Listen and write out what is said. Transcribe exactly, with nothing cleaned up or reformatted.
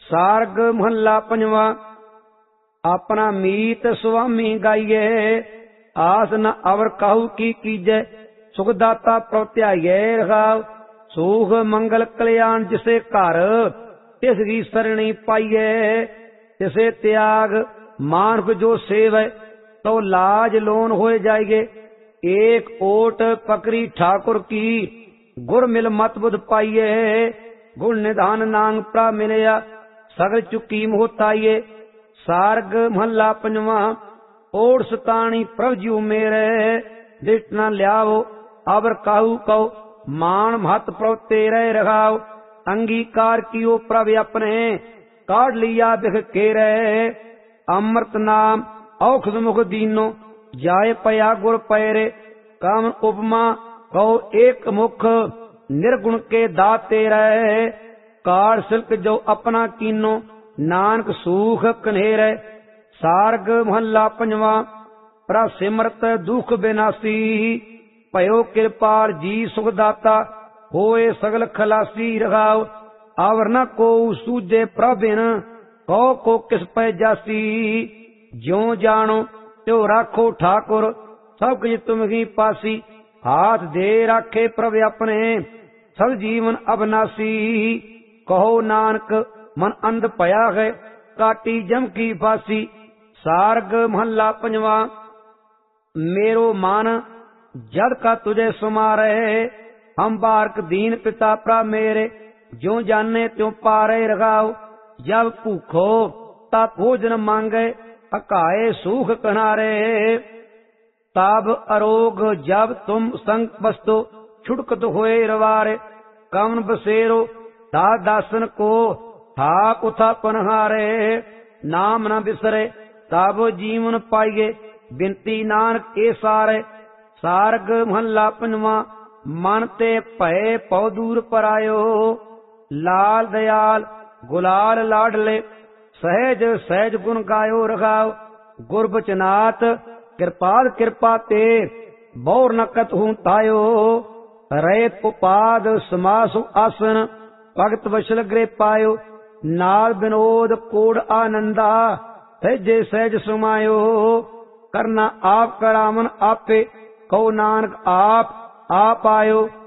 सार्ग महला पंजवा। अपना मीत स्वामी गाइए, आस न अवर कहू की कीजै। सुखदाता प्रत्याये रखाव, सुख मंगल कल्याण जिसे घर। तिसकी सरणी पाइये, तिसे त्याग मानुख जो सेवै। तो लाज लोन होए जाइए, एक ओट पकड़ी ठाकुर की। गुर मिल मत बुध पाइये, गुण निधान नांग प्रा मिलया। सगल चुकी मोहताइये, सार्ग महला पंजवा। ओढ़ सताणी प्रभ ज्यू मेरे, दिट न ल्यावो अवर काहू कहो। मान महत प्रभ तेरे रखाओ, अंगीकार कियो प्रभ अपने। काढ़ लिया बिख केरे, अमृत नाम औखद मुख दीनो। जाय पया गुर पैरे, काम उपमा कहो एक मुख। निर्गुण के दाते रहे, काढ़ सिल्क जो अपना कीनो। नानक सूख कन्हेरे, सार्ग महला पंजवा। प्रा सिमरत दुख बिनासी, भयो कृपाल जी सुखदाता। होए सगल खलासी रखाओ, आवर न को सूझे प्रभिन। कहो को किस पै जासी, ज्यों जानो त्यो राखो ठाकुर। सब कुछ तुम ही पासी, हाथ दे राखे प्रभ अपने। सब जीवन अविनाशी, कहो नानक मन अंध पया है। काटी जम की फांसी, सार्ग महला पंजवा। मेरो मन जद का तुझे सुमारे, हम बारक दीन पिता प्रा मेरे। ज्यों जाने त्यों पारे रखाओ, जब भूखो ता भोजन मांगे। अकाए सूख कनारे, तब अरोग जब तुम संग बस्तो। छुड़कत होए रवारे, कवन बसेरो दास दासन को। ठाक उथा पनहारे, नाम न बिसरे तब जीवन पाइये। बिनती नानक ए सारे, सार्ग महला पंजवा। मन ते भय पौ दूर परायो, लाल दयाल गुलाल लाडले। सहज सहज गुण गायो रखाओ, गुरबचनाथ कृपाल कृपा ते। बौर नकत हूं तायो, रेत उपाद समासु आसन। भगत वशल ग्रे पायो, नाल विनोद कोड आनंदा। सहजे सहज सुमायो, करना आप करावन आपे। कहो नानक आप आप आयो।